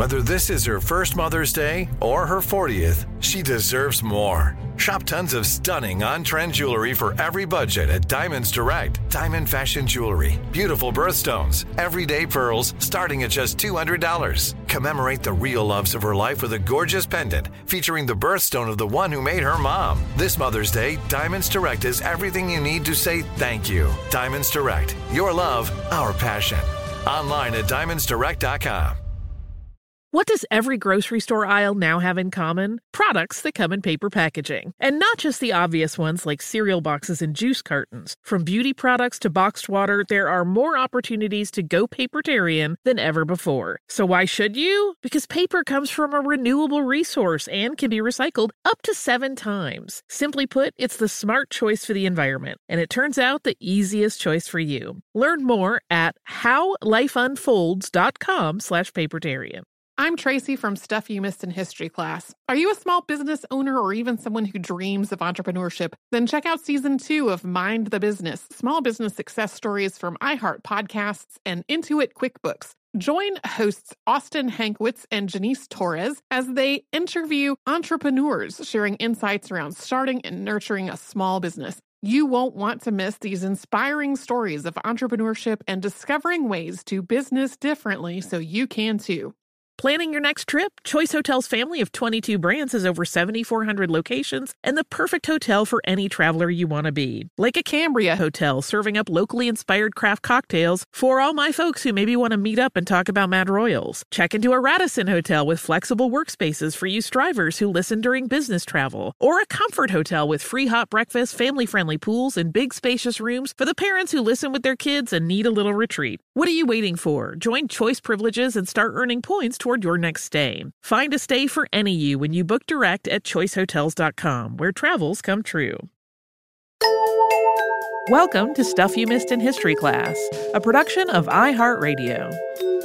Whether this is her first Mother's Day or her 40th, she deserves more. Shop tons of stunning on-trend jewelry for every budget at Diamonds Direct. Diamond fashion jewelry, beautiful birthstones, everyday pearls starting at just $200. Commemorate the real loves of her life with a gorgeous pendant featuring the birthstone of the one who made her mom. This Mother's Day, Diamonds Direct is everything you need to say thank you. Diamonds Direct. Your love, our passion. Online at diamondsdirect.com. What does every grocery store aisle now have in common? Products that come in paper packaging. And not just the obvious ones like cereal boxes and juice cartons. From beauty products to boxed water, there are more opportunities to go papertarian than ever before. So why should you? Because paper comes from a renewable resource and can be recycled up to 7 times. Simply put, it's the smart choice for the environment. And it turns out the easiest choice for you. Learn more at howlifeunfolds.com/papertarian. I'm Tracy from Stuff You Missed in History class. Are you a small business owner or even someone who dreams of entrepreneurship? Then check out Season 2 of Mind the Business, small business success stories from iHeart Podcasts and Intuit QuickBooks. Join hosts Austin Hankwitz and Janice Torres as they interview entrepreneurs sharing insights around starting and nurturing a small business. You won't want to miss these inspiring stories of entrepreneurship and discovering ways to business differently so you can too. Planning your next trip? Choice Hotels' family of 22 brands has over 7,400 locations and the perfect hotel for any traveler you want to be. Like a Cambria hotel serving up locally inspired craft cocktails for all my folks who maybe want to meet up and talk about Mad Royals. Check into a Radisson hotel with flexible workspaces for you strivers who listen during business travel. Or a Comfort hotel with free hot breakfast, family-friendly pools, and big spacious rooms for the parents who listen with their kids and need a little retreat. What are you waiting for? Join Choice Privileges and start earning points toward your next stay. Find a stay for any you when you book direct at choicehotels.com, where travels come true. Welcome to Stuff You Missed in History class, a production of iHeartRadio.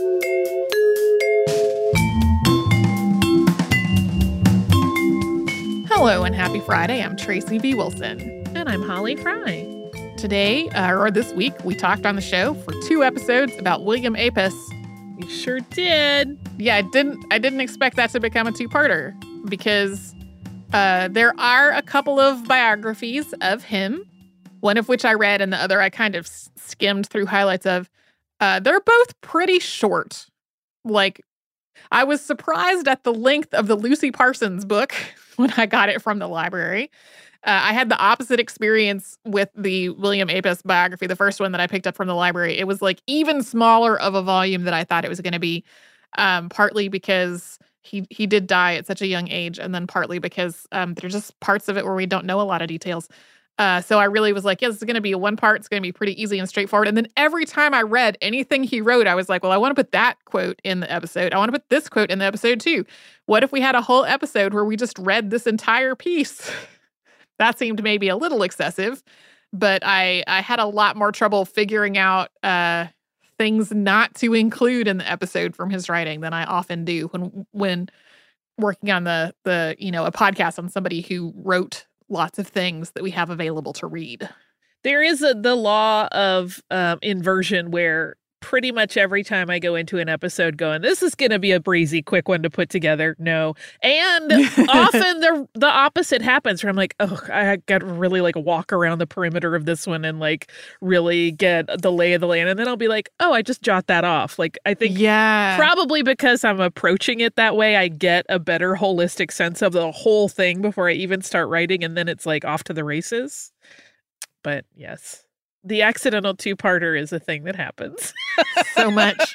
Hello and happy Friday. I'm Tracy V. Wilson. And I'm Holly Fry. Today, or this week, we talked on the show for 2 episodes about William Apis. You sure did. Yeah, I didn't expect that to become a 2-parter because there are a couple of biographies of him, one of which I read and the other I kind of skimmed through highlights of. They're both pretty short. Like, I was surprised at the length of the Lucy Parsons book when I got it from the library. I had the opposite experience with the William Apis biography, the first one that I picked up from the library. It was like even smaller of a volume than I thought it was going to be, partly because he did die at such a young age, and then partly because there's just parts of it where we don't know a lot of details. So I really was like, yeah, this is going to be a 1-part. It's going to be pretty easy and straightforward. And then every time I read anything he wrote, I was like, well, I want to put that quote in the episode. I want to put this quote in the episode too. What if we had a whole episode where we just read this entire piece? That seemed maybe a little excessive, but I had a lot more trouble figuring out things not to include in the episode from his writing than I often do when working on the a podcast on somebody who wrote lots of things that we have available to read. There is the law of inversion where pretty much every time I go into an episode going, this is going to be a breezy, quick one to put together. No. And often the opposite happens where I'm like, oh, I got to really like walk around the perimeter of this one and like really get the lay of the land. And then I'll be like, oh, I just jot that off. Like, I think probably because I'm approaching it that way, I get a better holistic sense of the whole thing before I even start writing. And then it's like off to the races. But yes. The accidental 2-parter is a thing that happens. So much.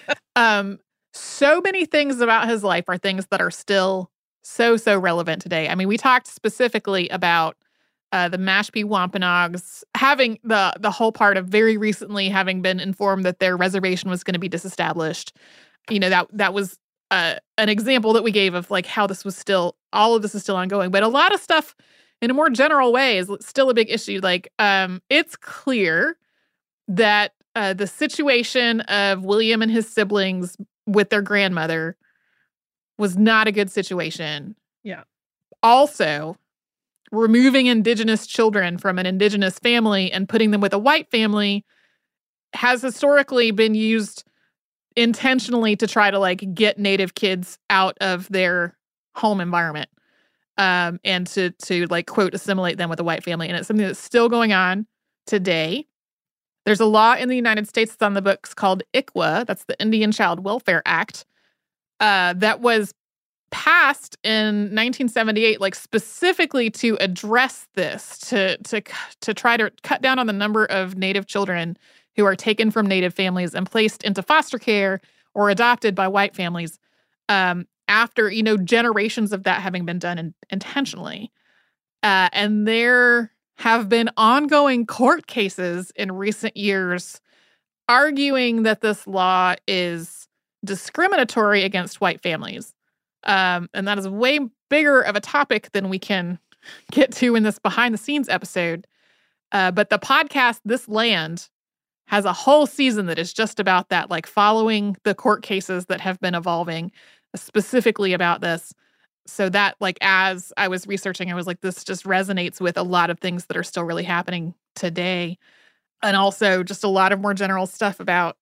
So many things about his life are things that are still so relevant today. I mean, we talked specifically about the Mashpee Wampanoags having the whole part of very recently having been informed that their reservation was going to be disestablished. You know, that was an example that we gave of like how all of this is still ongoing. But a lot of stuff in a more general way is still a big issue. Like, it's clear that the situation of William and his siblings with their grandmother was not a good situation. Yeah. Also, removing Indigenous children from an Indigenous family and putting them with a white family has historically been used intentionally to try to like get Native kids out of their home environment, and to like, quote, assimilate them with a white family. And it's something that's still going on today. There's a law in the United States that's on the books called ICWA. That's the Indian Child Welfare Act, that was passed in 1978, like specifically to address this, to try to cut down on the number of Native children who are taken from Native families and placed into foster care or adopted by white families, after, generations of that having been done intentionally. And there have been ongoing court cases in recent years arguing that this law is discriminatory against white families. And that is way bigger of a topic than we can get to in this behind the scenes episode. But the podcast, This Land, has a whole season that is just about that, like following the court cases that have been evolving specifically about this. So that, like, as I was researching, I was like, this just resonates with a lot of things that are still really happening today. And also just a lot of more general stuff about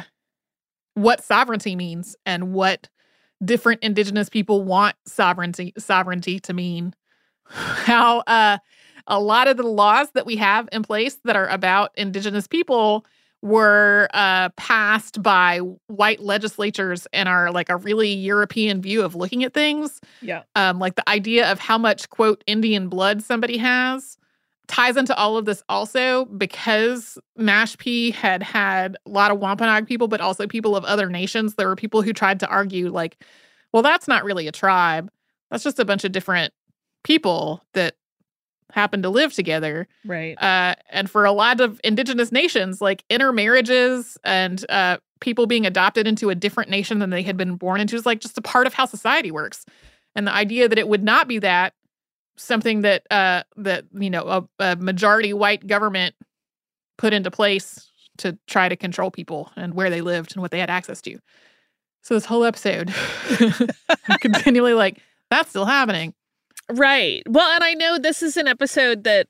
what sovereignty means and what different Indigenous people want sovereignty to mean. How a lot of the laws that we have in place that are about Indigenous people were passed by white legislatures and are like a really European view of looking at things. Yeah. Like the idea of how much, quote, Indian blood somebody has ties into all of this also, because Mashpee had a lot of Wampanoag people, but also people of other nations. There were people who tried to argue like, well, that's not really a tribe. That's just a bunch of different people that happen to live together. Right. And for a lot of Indigenous nations, like intermarriages and people being adopted into a different nation than they had been born into is like just a part of how society works. And the idea that it would not be that, something that a majority white government put into place to try to control people and where they lived and what they had access to. So this whole episode, I'm continually like, that's still happening. Right. Well, and I know this is an episode that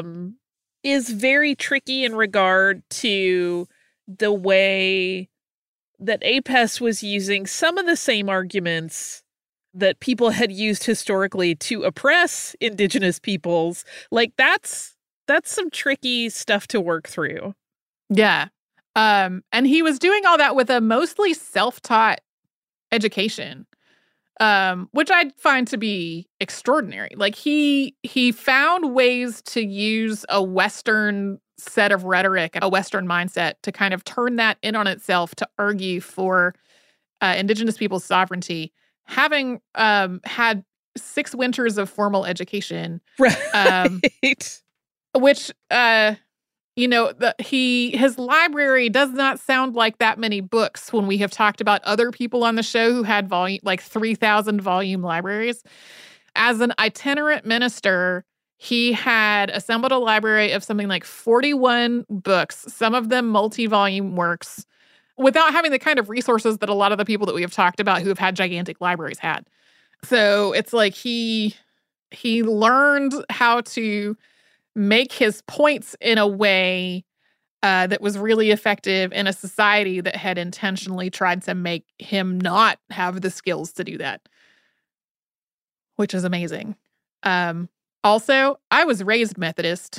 is very tricky in regard to the way that APES was using some of the same arguments that people had used historically to oppress Indigenous peoples. Like that's some tricky stuff to work through. Yeah. And he was doing all that with a mostly self-taught education, which I find to be extraordinary. Like he found ways to use a Western set of rhetoric, a Western mindset, to kind of turn that in on itself to argue for Indigenous people's sovereignty, having had 6 winters of formal education. Right. Which his library does not sound like that many books when we have talked about other people on the show who had 3,000 volume libraries. As an itinerant minister, he had assembled a library of something like 41 books, some of them multi-volume works, without having the kind of resources that a lot of the people that we have talked about who have had gigantic libraries had. So it's like he learned how to make his points in a way that was really effective in a society that had intentionally tried to make him not have the skills to do that, which is amazing. Also, I was raised Methodist.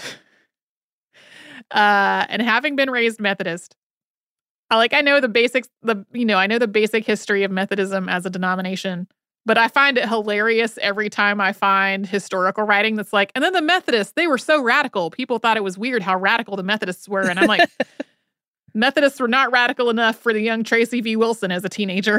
And having been raised Methodist, I know the basics, I know the basic history of Methodism as a denomination, but I find it hilarious every time I find historical writing that's like, and then the Methodists, they were so radical. People thought it was weird how radical the Methodists were. And I'm like, Methodists were not radical enough for the young Tracy V. Wilson as a teenager.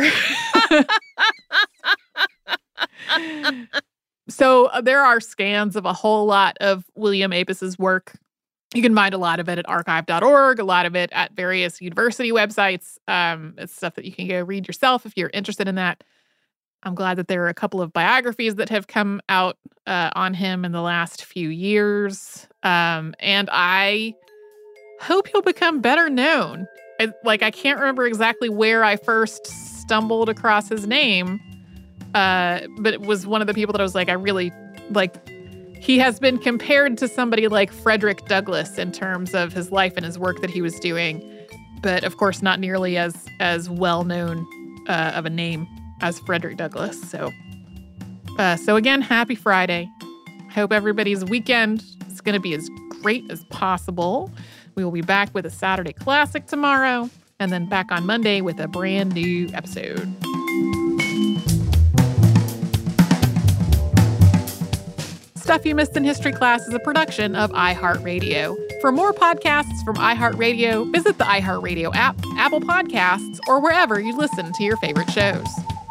So there are scans of a whole lot of William Apes's work. You can find a lot of it at archive.org, a lot of it at various university websites. It's stuff that you can go read yourself if you're interested in that. I'm glad that there are a couple of biographies that have come out on him in the last few years. And I hope he'll become better known. I can't remember exactly where I first stumbled across his name, but it was one of the people that I was like, I really, he has been compared to somebody like Frederick Douglass in terms of his life and his work that he was doing. but of course not nearly as well known of a name as Frederick Douglass. So again, happy Friday. Hope everybody's weekend is going to be as great as possible. We will be back with a Saturday Classic tomorrow, and then back on Monday with a brand new episode. Stuff You Missed in History Class is a production of iHeartRadio. For more podcasts from iHeartRadio, visit the iHeartRadio app, Apple Podcasts, or wherever you listen to your favorite shows.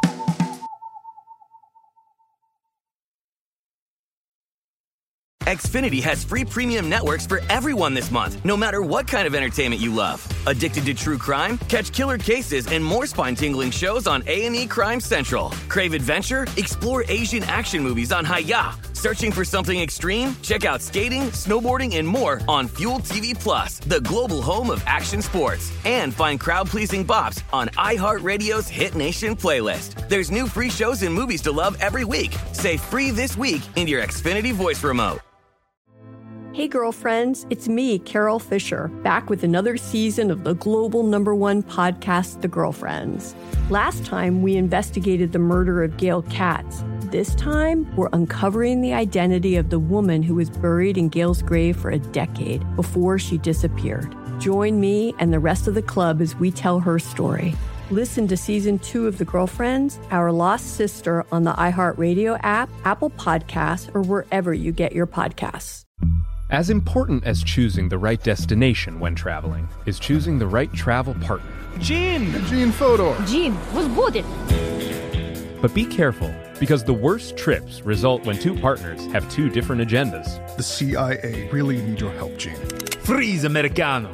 Xfinity has free premium networks for everyone this month, no matter what kind of entertainment you love. Addicted to true crime? Catch killer cases and more spine-tingling shows on A&E Crime Central. Crave adventure? Explore Asian action movies on Hi-YAH. Searching for something extreme? Check out skating, snowboarding, and more on Fuel TV Plus, the global home of action sports. And find crowd-pleasing bops on iHeartRadio's Hit Nation playlist. There's new free shows and movies to love every week. Say free this week in your Xfinity voice remote. Hey girlfriends, it's me, Carol Fisher, back with another season of the global #1 podcast, The Girlfriends. Last time, we investigated the murder of Gail Katz. This time, we're uncovering the identity of the woman who was buried in Gail's grave for a decade before she disappeared. Join me and the rest of the club as we tell her story. Listen to Season 2 of The Girlfriends, Our Lost Sister on the iHeartRadio app, Apple Podcasts, or wherever you get your podcasts. As important as choosing the right destination when traveling is choosing the right travel partner. Gene Fodor. Gene, was good. But be careful, because the worst trips result when two partners have two different agendas. The CIA really need your help, Gene. Freeze, Americano.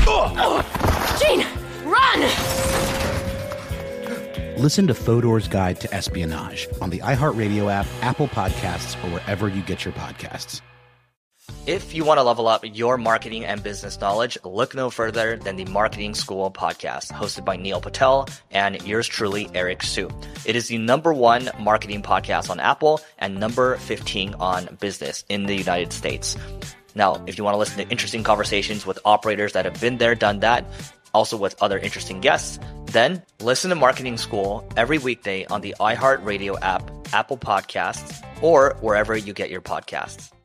Gene, run! Listen to Fodor's Guide to Espionage on the iHeartRadio app, Apple Podcasts, or wherever you get your podcasts. If you want to level up your marketing and business knowledge, look no further than the Marketing School podcast, hosted by Neil Patel and yours truly, Eric Su. It is the #1 marketing podcast on Apple and number 15 on business in the United States. Now, if you want to listen to interesting conversations with operators that have been there, done that, also with other interesting guests, then listen to Marketing School every weekday on the iHeartRadio app, Apple Podcasts, or wherever you get your podcasts.